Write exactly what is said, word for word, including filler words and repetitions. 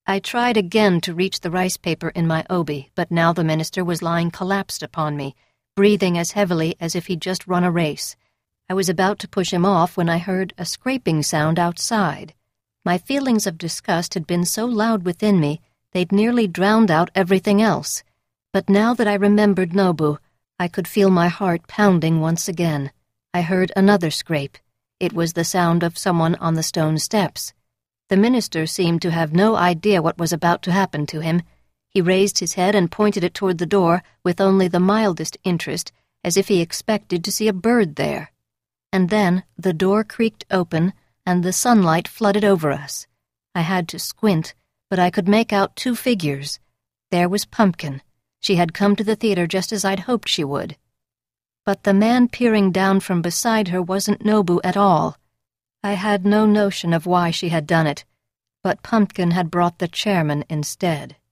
I tried again to reach the rice paper in my obi, but now the minister was lying collapsed upon me, breathing as heavily as if he'd just run a race. I was about to push him off when I heard a scraping sound outside. My feelings of disgust had been so loud within me, they'd nearly drowned out everything else. But now that I remembered Nobu, I could feel my heart pounding once again. I heard another scrape. It was the sound of someone on the stone steps. The minister seemed to have no idea what was about to happen to him. He raised his head and pointed it toward the door with only the mildest interest, as if he expected to see a bird there. And then the door creaked open, and the sunlight flooded over us. I had to squint, but I could make out two figures. There was Pumpkin. She had come to the theater just as I'd hoped she would. But the man peering down from beside her wasn't Nobu at all. I had no notion of why she had done it, but Pumpkin had brought the chairman instead.